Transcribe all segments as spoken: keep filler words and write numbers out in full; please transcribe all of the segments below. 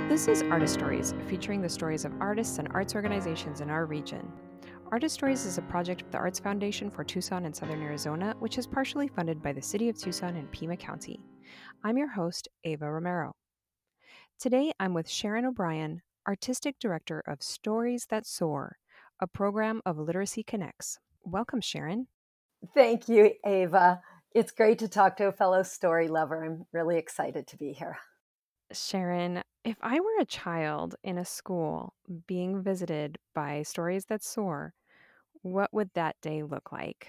This is Artist Stories, featuring the stories of artists and arts organizations in our region. Artist Stories is a project of the Arts Foundation for Tucson and Southern Arizona, which is partially funded by the City of Tucson and Pima County. I'm your host, Ava Romero. Today, I'm with Sharon O'Brien, Artistic Director of Stories That Soar, a program of Literacy Connects. Welcome, Sharon. Thank you, Ava. It's great to talk to a fellow story lover. I'm really excited to be here. Sharon, if I were a child in a school being visited by Stories That Soar, what would that day look like?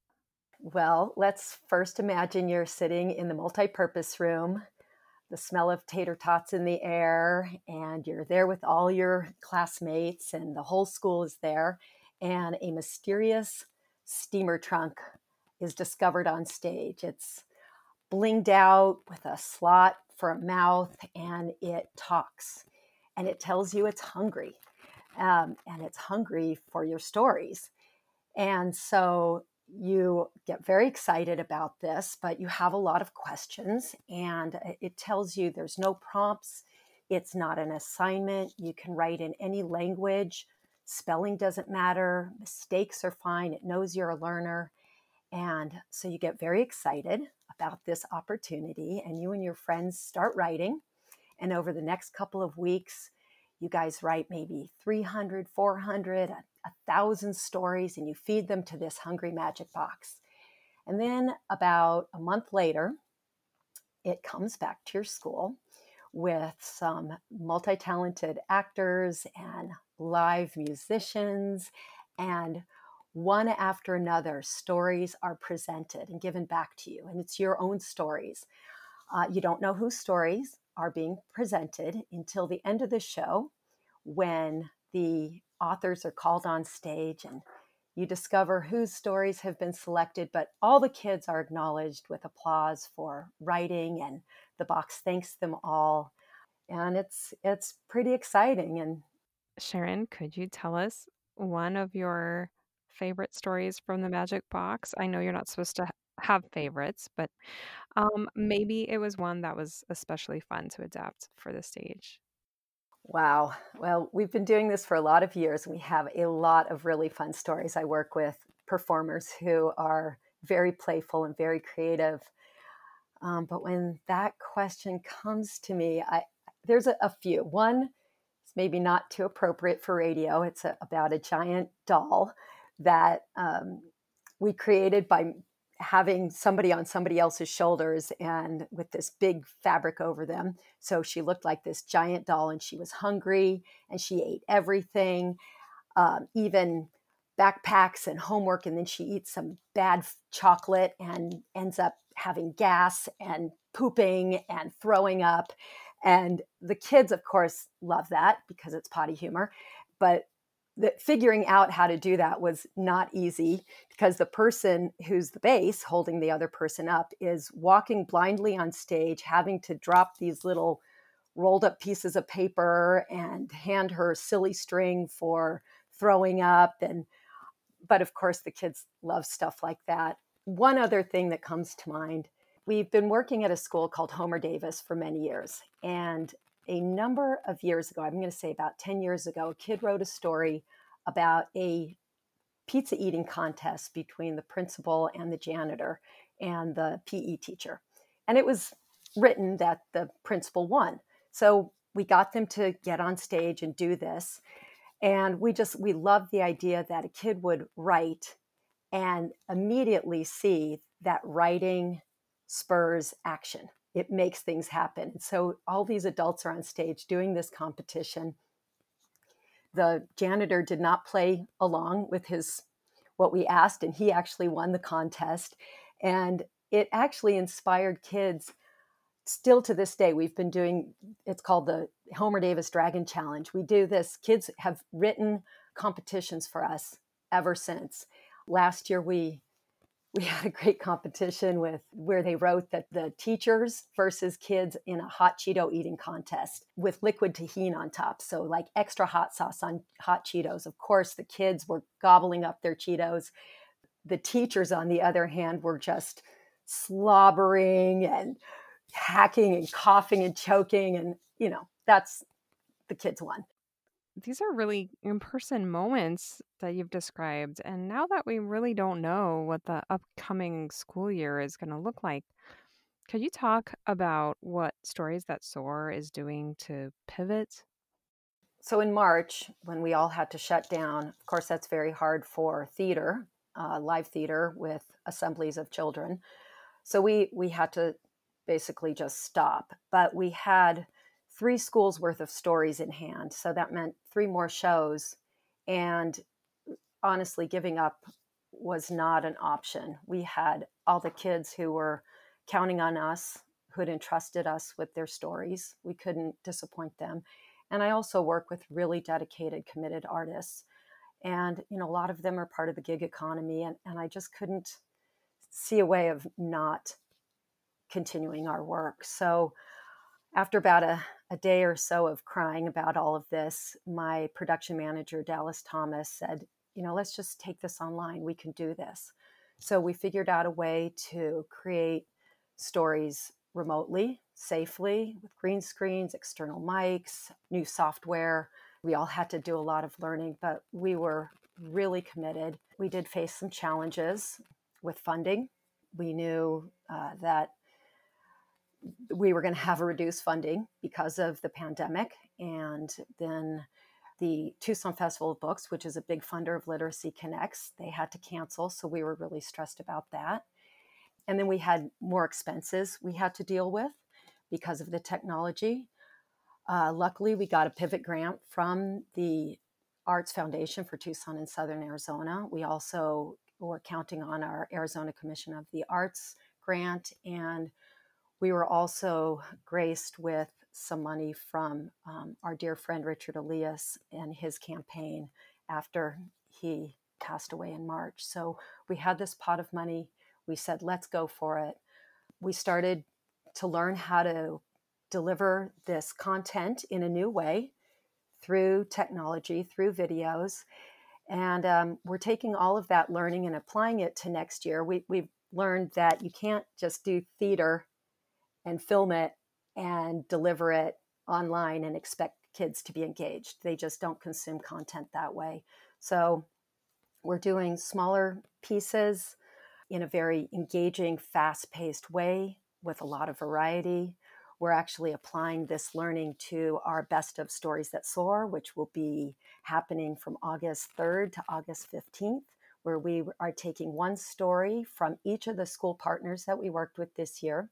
Well, let's first imagine you're sitting in the multi-purpose room, the smell of tater tots in the air, and you're there with all your classmates, and the whole school is there, and a mysterious steamer trunk is discovered on stage. It's blinged out with a slot for a mouth, and it talks, and it tells you it's hungry, um, and it's hungry for your stories. And so you get very excited about this, but you have a lot of questions, and it tells you there's no prompts. It's not an assignment. You can write in any language. Spelling doesn't matter. Mistakes are fine. It knows you're a learner. And so you get very excited about this opportunity, and you and your friends start writing. And over the next couple of weeks, you guys write maybe three hundred, four hundred, a, a thousand stories, and you feed them to this hungry magic box. And then about a month later, it comes back to your school with some multi-talented actors and live musicians, and one after another, stories are presented and given back to you, and it's your own stories. Uh, you don't know whose stories are being presented until the end of the show, when the authors are called on stage and you discover whose stories have been selected, but all the kids are acknowledged with applause for writing, and the box thanks them all. And it's it's pretty exciting. And Sharon, could you tell us one of your favorite stories from the Magic Box? I know you're not supposed to ha- have favorites, but um, maybe it was one that was especially fun to adapt for the stage. wow, well, we've been doing this for a lot of years, and we have a lot of really fun stories. I work with performers who are very playful and very creative. Um, but when that question comes to me, I there's a, a few. One is maybe not too appropriate for radio. It's a, about a giant doll that um, we created by having somebody on somebody else's shoulders and with this big fabric over them. So she looked like this giant doll, and she was hungry, and she ate everything, um, even backpacks and homework. And then she eats some bad chocolate and ends up having gas and pooping and throwing up. And the kids, of course, love that because it's potty humor. But the, figuring out how to do that was not easy, because the person who's the base holding the other person up is walking blindly on stage, having to drop these little rolled up pieces of paper and hand her silly string for throwing up. And but of course the kids love stuff like that. One other thing that comes to mind, we've been working at a school called Homer Davis for many years, and a number of years ago, I'm going to say about ten years ago, a kid wrote a story about a pizza eating contest between the principal and the janitor and the P E teacher. And it was written that the principal won. So we got them to get on stage and do this. And we just, we loved the idea that a kid would write and immediately see that writing spurs action. It makes things happen. And so all these adults are on stage doing this competition. The janitor did not play along with his what we asked, and he actually won the contest. And it actually inspired kids. Still to this day, we've been doing, it's called the Homer Davis Dragon Challenge. We do this. Kids have written competitions for us ever since. Last year, we we had a great competition with where they wrote that the teachers versus kids in a hot Cheeto eating contest with liquid tahini on top. So like extra hot sauce on hot Cheetos. Of course, the kids were gobbling up their Cheetos. The teachers, on the other hand, were just slobbering and hacking and coughing and choking. And, you know, that's the kids won. These are really in-person moments that you've described. And now that we really don't know what the upcoming school year is going to look like, could you talk about what Stories That Soar is doing to pivot? So in March, when we all had to shut down, of course, that's very hard for theater, uh, live theater with assemblies of children. So we we had to basically just stop. But we had three schools worth of stories in hand. So that meant three more shows. And honestly, giving up was not an option. We had all the kids who were counting on us, who had entrusted us with their stories. We couldn't disappoint them. And I also work with really dedicated, committed artists. And, you know, a lot of them are part of the gig economy. And, and I just couldn't see a way of not continuing our work. So after about a, a day or so of crying about all of this, my production manager, Dallas Thomas, said, you know, let's just take this online. We can do this. So we figured out a way to create stories remotely, safely, with green screens, external mics, new software. We all had to do a lot of learning, but we were really committed. We did face some challenges with funding. We knew uh, that we were going to have a reduced funding because of the pandemic. And then the Tucson Festival of Books, which is a big funder of Literacy Connects, they had to cancel. So we were really stressed about that. And then we had more expenses we had to deal with because of the technology. Uh, luckily, we got a pivot grant from the Arts Foundation for Tucson and Southern Arizona. We also were counting on our Arizona Commission of the Arts grant, and we were also graced with some money from um, our dear friend Richard Elias and his campaign after he passed away in March. So we had this pot of money. We said, let's go for it. We started to learn how to deliver this content in a new way through technology, through videos. And um, we're taking all of that learning and applying it to next year. We, we've learned that you can't just do theater and film it and deliver it online and expect kids to be engaged. They just don't consume content that way. So we're doing smaller pieces in a very engaging, fast-paced way with a lot of variety. We're actually applying this learning to our Best of Stories That Soar, which will be happening from August third to August fifteenth, where we are taking one story from each of the school partners that we worked with this year.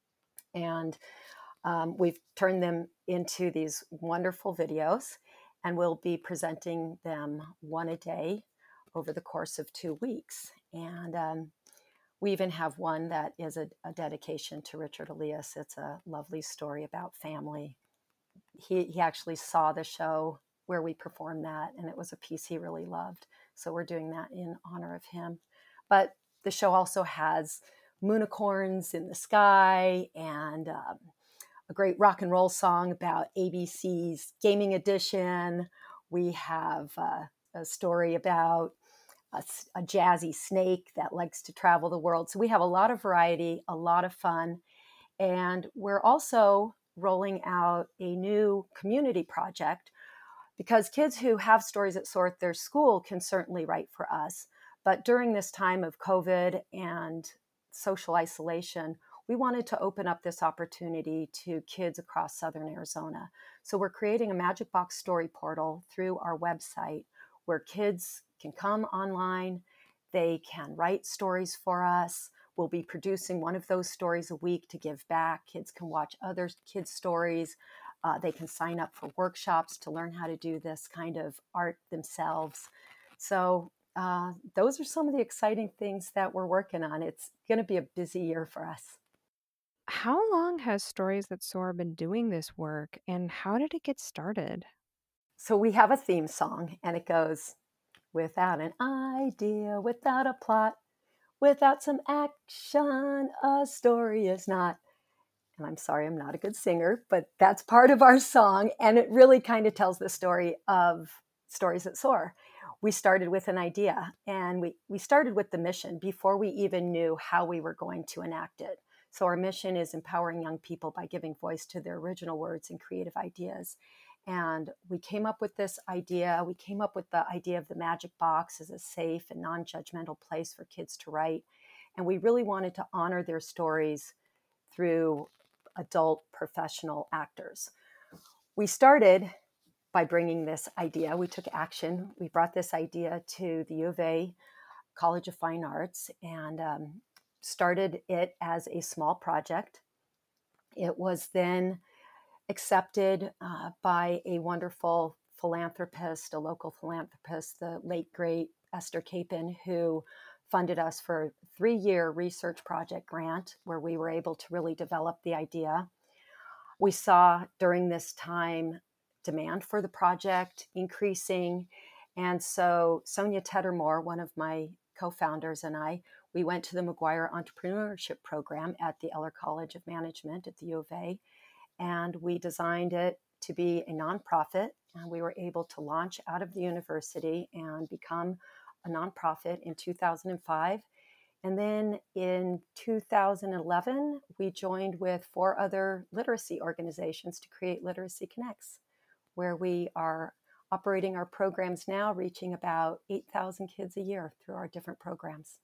And um, we've turned them into these wonderful videos, and we'll be presenting them one a day over the course of two weeks. And um, we even have one that is a, a dedication to Richard Elias. It's a lovely story about family. He, he actually saw the show where we performed that, and it was a piece he really loved. So we're doing that in honor of him. But the show also has moonicorns in the sky and um, a great rock and roll song about A B C's Gaming Edition. We have uh, a story about a, a jazzy snake that likes to travel the world. So we have a lot of variety, a lot of fun. And we're also rolling out a new community project because kids who have Stories That Soar at their school can certainly write for us. But during this time of COVID and social isolation, we wanted to open up this opportunity to kids across Southern Arizona. So we're creating a Magic Box story portal through our website where kids can come online, they can write stories for us. We'll be producing one of those stories a week to give back. Kids can watch other kids' stories. Uh, they can sign up for workshops to learn how to do this kind of art themselves. So uh, those are some of the exciting things that we're working on. It's going to be a busy year for us. How long has Stories That Soar been doing this work, and how did it get started? So we have a theme song, and it goes, without an idea, without a plot, without some action, a story is not. And I'm sorry, I'm not a good singer, but that's part of our song. And it really kind of tells the story of Stories That Soar. We started with an idea, and we, we started with the mission before we even knew how we were going to enact it. So our mission is empowering young people by giving voice to their original words and creative ideas. And we came up with this idea. We came up with the idea of the Magic Box as a safe and non-judgmental place for kids to write. And we really wanted to honor their stories through adult professional actors. We started by bringing this idea. We took action. We brought this idea to the U of A College of Fine Arts and um, started it as a small project. It was then accepted uh, by a wonderful philanthropist, a local philanthropist, the late, great Esther Capon, who funded us for a three-year research project grant where we were able to really develop the idea. We saw during this time demand for the project increasing. And so Sonia Teddermore, one of my co-founders, and I, we went to the McGuire Entrepreneurship Program at the Eller College of Management at the U of A. And we designed it to be a nonprofit. And we were able to launch out of the university and become a nonprofit in two thousand five. And then in two thousand eleven, we joined with four other literacy organizations to create Literacy Connects, where we are operating our programs now, reaching about eight thousand kids a year through our different programs.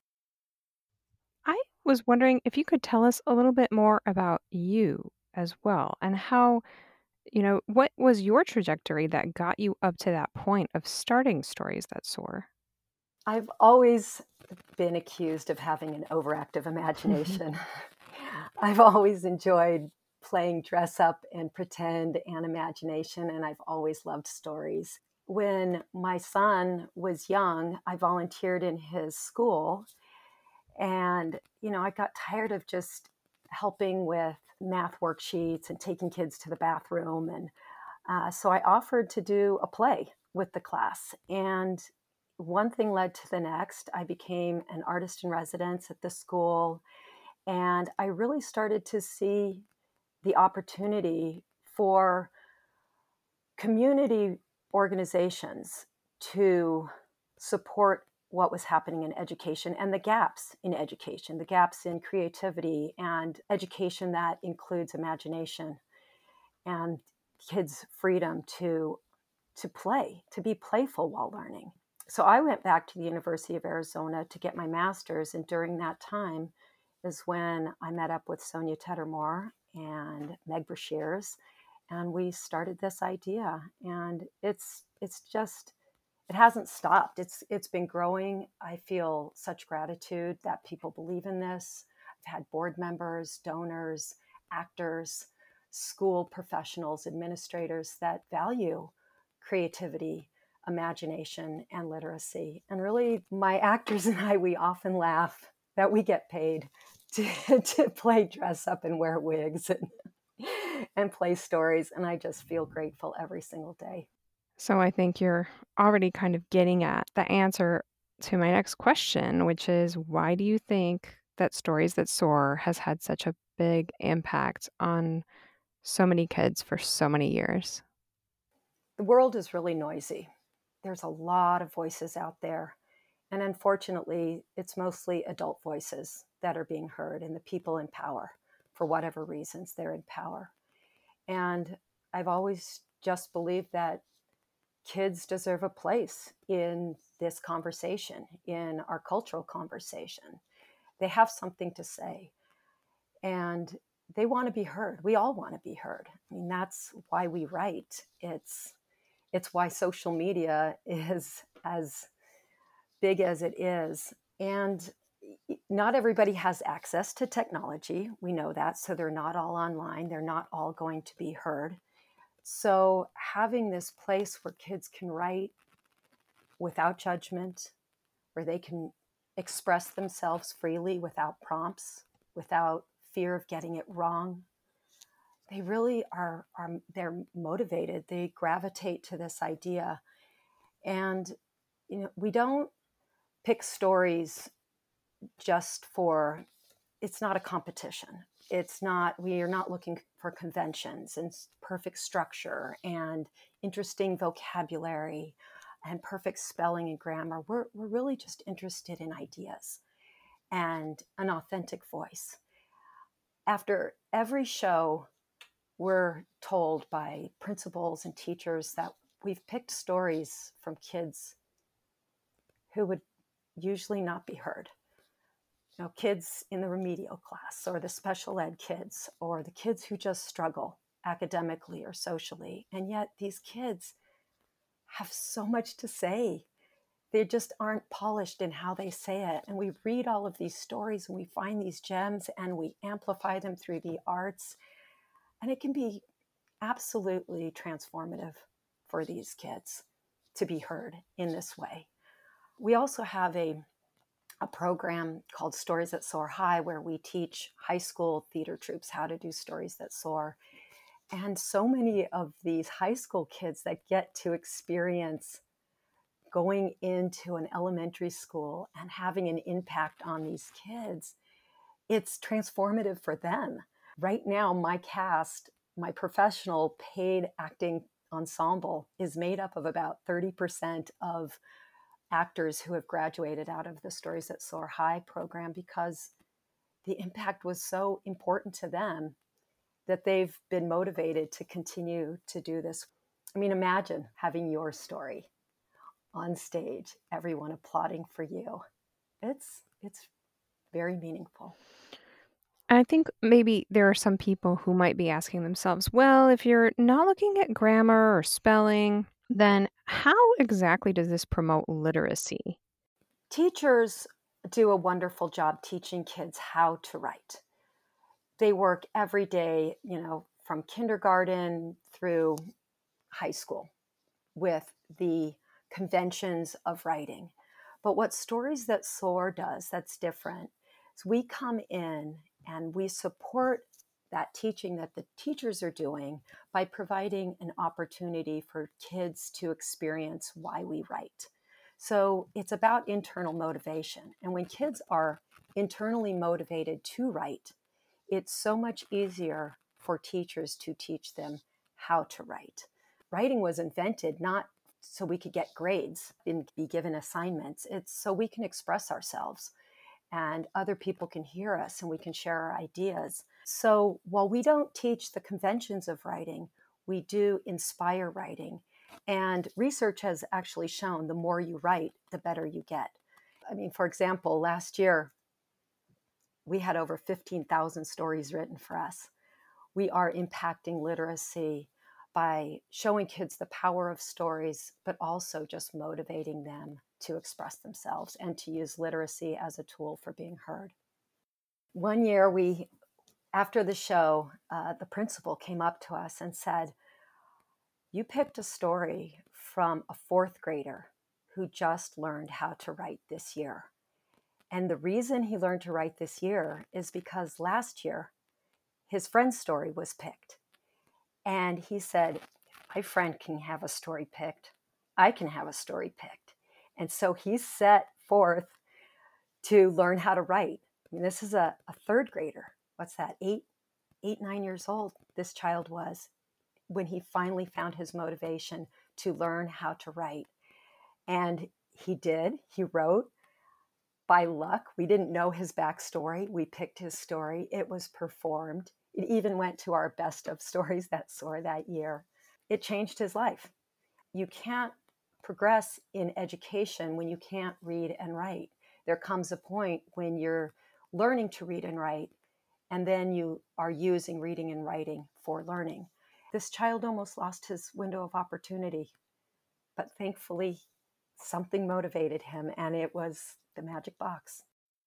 I was wondering if you could tell us a little bit more about you as well, and how, you know, what was your trajectory that got you up to that point of starting Stories That Soar? I've always been accused of having an overactive imagination. I've always enjoyed playing dress up and pretend and imagination, and I've always loved stories. When my son was young, I volunteered in his school, and, you know, I got tired of just helping with math worksheets and taking kids to the bathroom. And uh, so I offered to do a play with the class. And one thing led to the next. I became an artist in residence at the school. And I really started to see the opportunity for community organizations to support what was happening in education and the gaps in education, the gaps in creativity and education that includes imagination and kids' freedom to, to play, to be playful while learning. So I went back to the University of Arizona to get my master's, and during that time is when I met up with Sonia Teddermore and Meg Brashears, and we started this idea. And it's it's just it hasn't stopped. It's it's been growing. I feel such gratitude that people believe in this. I've had board members, donors, actors, school professionals, administrators that value creativity, imagination, and literacy. And really, my actors and I, we often laugh that we get paid to, to play dress up and wear wigs and, and play stories. And I just feel grateful every single day. So I think you're already kind of getting at the answer to my next question, which is, why do you think that Stories That Soar has had such a big impact on so many kids for so many years? The world is really noisy. There's a lot of voices out there. And unfortunately, it's mostly adult voices that are being heard, and the people in power, for whatever reasons, they're in power. And I've always just believed that kids deserve a place in this conversation, in our cultural conversation. They have something to say, and they want to be heard. We all want to be heard. I mean, that's why we write. It's it's why social media is as big as it is. And not everybody has access to technology. We know that. So they're not all online. They're not all going to be heard. So having this place where kids can write without judgment, where they can express themselves freely without prompts, without fear of getting it wrong, they really are, are they're motivated. They gravitate to this idea. And, you know, we don't pick stories just for, it's not a competition. It's not, we are not looking for conventions and perfect structure and interesting vocabulary and perfect spelling and grammar. We're, we're really just interested in ideas and an authentic voice. After every show, we're told by principals and teachers that we've picked stories from kids who would usually not be heard. You know, kids in the remedial class, or the special ed kids, or the kids who just struggle academically or socially. And yet these kids have so much to say. They just aren't polished in how they say it. And we read all of these stories and we find these gems and we amplify them through the arts. And it can be absolutely transformative for these kids to be heard in this way. We also have a, a program called Stories That Soar High, where we teach high school theater troupes how to do stories that soar. And so many of these high school kids that get to experience going into an elementary school and having an impact on these kids, it's transformative for them. Right now, my cast, my professional paid acting ensemble is made up of about thirty percent of actors who have graduated out of the Stories That Soar High program, because the impact was so important to them that they've been motivated to continue to do this. I mean, imagine having your story on stage, everyone applauding for you. It's it's very meaningful. I think maybe there are some people who might be asking themselves, well, if you're not looking at grammar or spelling, then how exactly does this promote literacy? Teachers do a wonderful job teaching kids how to write. They work every day, you know, from kindergarten through high school with the conventions of writing. But what Stories That Soar does that's different is we come in and we support that teaching that the teachers are doing by providing an opportunity for kids to experience why we write. So it's about internal motivation. And when kids are internally motivated to write, it's so much easier for teachers to teach them how to write. Writing was invented not so we could get grades and be given assignments. It's so we can express ourselves and other people can hear us and we can share our ideas. So while we don't teach the conventions of writing, we do inspire writing. And research has actually shown the more you write, the better you get. I mean, for example, last year, we had over fifteen thousand stories written for us. We are impacting literacy by showing kids the power of stories, but also just motivating them to express themselves and to use literacy as a tool for being heard. One year, we, after the show, uh, the principal came up to us and said, "You picked a story from a fourth grader who just learned how to write this year. And the reason he learned to write this year is because last year, his friend's story was picked. And he said, my friend can have a story picked. I can have a story picked." And so he set forth to learn how to write. I mean, this is a, a third grader. What's that? Eight, eight, nine years old this child was when he finally found his motivation to learn how to write. And he did. He wrote. By luck, we didn't know his backstory. We picked his story. It was performed. It even went to our best of Stories That Soar that year. It changed his life. You can't progress in education when you can't read and write. There comes a point when you're learning to read and write, and then you are using reading and writing for learning. This child almost lost his window of opportunity, but thankfully something motivated him, and it was the magic box.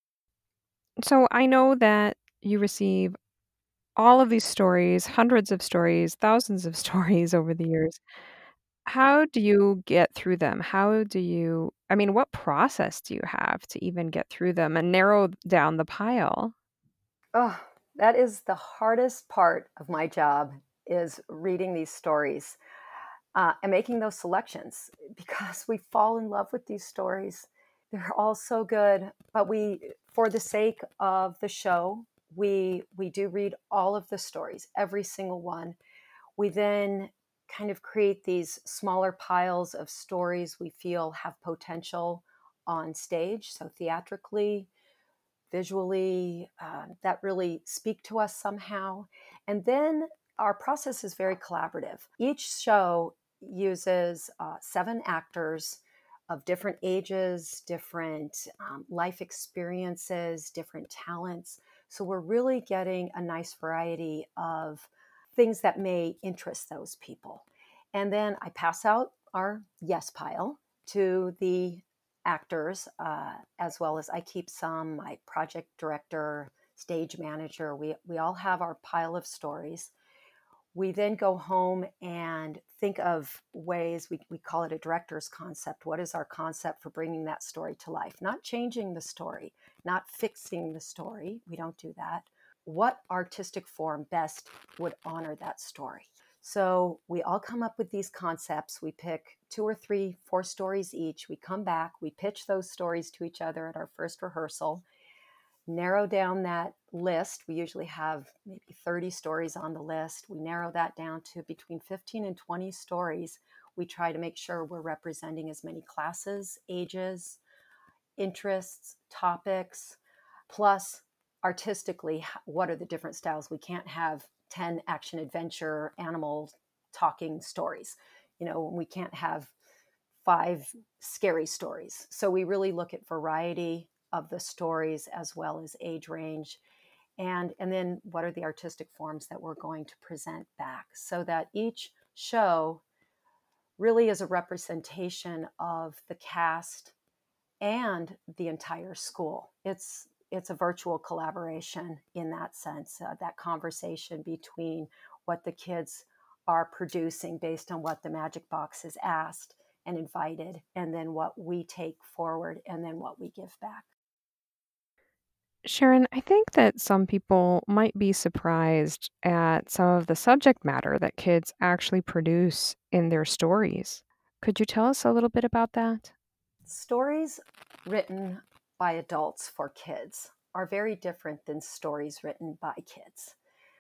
So I know that you receive all of these stories, hundreds of stories, thousands of stories over the years. How do you get through them? How do you, I mean, what process do you have to even get through them and narrow down the pile? Oh, that is the hardest part of my job, is reading these stories uh, and making those selections, because we fall in love with these stories. They're all so good, but we, for the sake of the show, we we do read all of the stories, every single one. We then kind of create these smaller piles of stories we feel have potential on stage, so theatrically, visually, uh, that really speak to us somehow. And then Our process is very collaborative. Each show uses uh, seven actors of different ages, different um, life experiences, different talents. So we're really getting a nice variety of things that may interest those people. And then I pass out our yes pile to the actors, uh, as well as I keep some, my project director, stage manager. We, we all have our pile of stories. We then go home and think of ways, we, we call it a director's concept. What is our concept for bringing that story to life? Not changing the story, not fixing the story. We don't do that. What artistic form best would honor that story? So we all come up with these concepts. We pick two or three, four stories each. We come back, we pitch those stories to each other at our first rehearsal, narrow down that list. We usually have maybe thirty stories on the list. We narrow that down to between fifteen and twenty stories. We try to make sure we're representing as many classes, ages, interests, topics, plus artistically, what are the different styles? We can't have ten action adventure animal talking stories. You know, we can't have five scary stories. So we really look at variety of the stories as well as age range, and and then what are the artistic forms that we're going to present back, so that each show really is a representation of the cast and the entire school. It's it's a virtual collaboration in that sense, uh, that conversation between what the kids are producing based on what the Magic Box has asked and invited, and then what we take forward, and then what we give back. Sharon, I think that some people might be surprised at some of the subject matter that kids actually produce in their stories. Could you tell us a little bit about that? Stories written by adults for kids are very different than stories written by kids.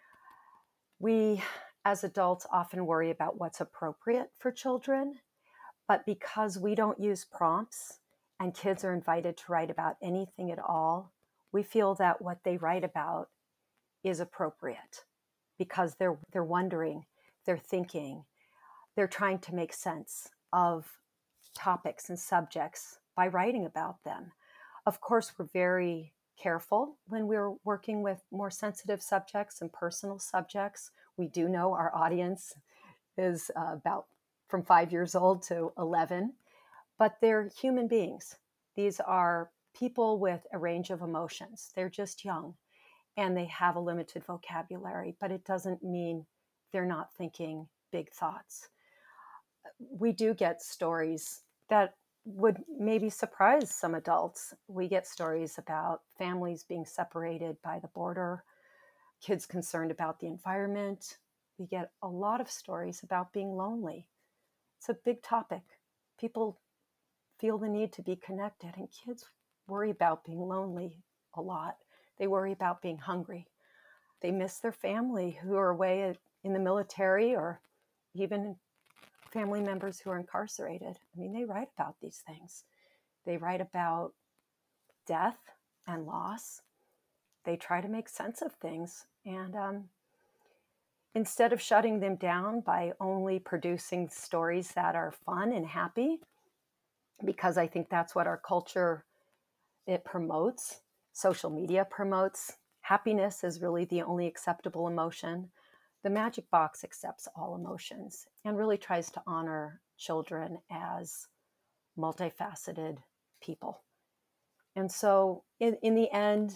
We, as adults, often worry about what's appropriate for children, but because we don't use prompts and kids are invited to write about anything at all, we feel that what they write about is appropriate because they're they're wondering, they're thinking, they're trying to make sense of topics and subjects by writing about them. Of course, we're very careful when we're working with more sensitive subjects and personal subjects. We do know our audience is uh, about from five years old to eleven, but they're human beings. These are people with a range of emotions. They're just young and they have a limited vocabulary, but it doesn't mean they're not thinking big thoughts. We do get stories that would maybe surprise some adults. We get stories about families being separated by the border, kids concerned about the environment. We get a lot of stories about being lonely. It's a big topic. People feel the need to be connected, and kids worry about being lonely a lot. They worry about being hungry. They miss their family who are away in the military, or even family members who are incarcerated. I mean, they write about these things. They write about death and loss. They try to make sense of things. And um, instead of shutting them down by only producing stories that are fun and happy, because I think that's what our culture, it promotes, social media promotes. Happiness is really the only acceptable emotion. The Magic Box accepts all emotions and really tries to honor children as multifaceted people. And so in, in the end,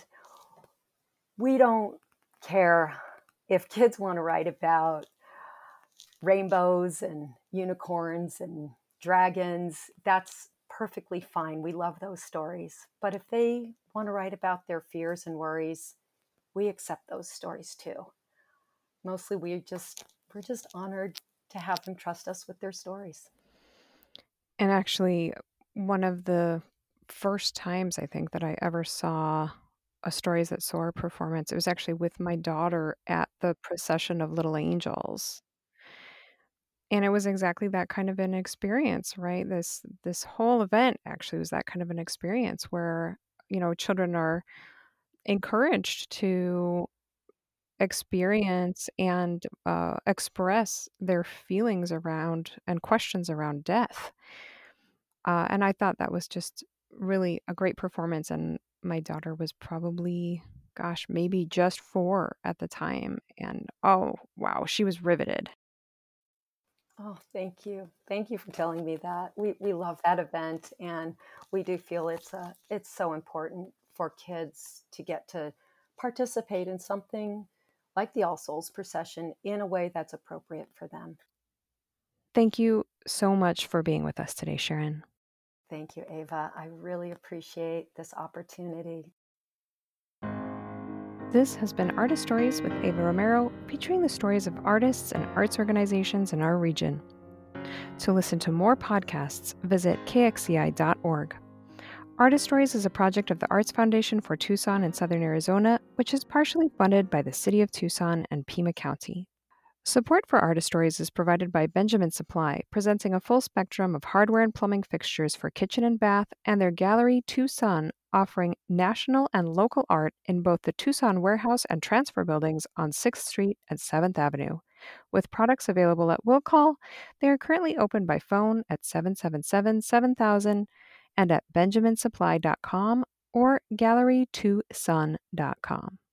we don't care if kids want to write about rainbows and unicorns and dragons. That's perfectly fine. We love those stories. But if they want to write about their fears and worries, we accept those stories too. Mostly we just we're just honored to have them trust us with their stories. And actually, one of the first times I think that I ever saw a Stories That Soar performance, it was actually with my daughter at the Procession of Little Angels. And it was exactly that kind of an experience, right? This this whole event actually was that kind of an experience where, you know, children are encouraged to experience and uh, express their feelings around and questions around death. Uh, and I thought that was just really a great performance. And my daughter was probably, gosh, maybe just four at the time. And oh, wow, she was riveted. Oh, thank you. Thank you for telling me that. We we love that event, and we do feel it's a it's so important for kids to get to participate in something like the All Souls procession in a way that's appropriate for them. Thank you so much for being with us today, Sharon. Thank you, Ava. I really appreciate this opportunity. This has been Artist Stories with Ava Romero, featuring the stories of artists and arts organizations in our region. To listen to more podcasts, visit k x c i dot org. Artist Stories is a project of the Arts Foundation for Tucson and Southern Arizona, which is partially funded by the City of Tucson and Pima County. Support for Artist Stories is provided by Benjamin Supply, presenting a full spectrum of hardware and plumbing fixtures for kitchen and bath, and their Gallery Tucson, offering national and local art in both the Tucson Warehouse and Transfer buildings on sixth Street and seventh Avenue. With products available at will call, they are currently open by phone at seven seven seven, seven thousand and at benjamin supply dot com or gallery tucson dot com.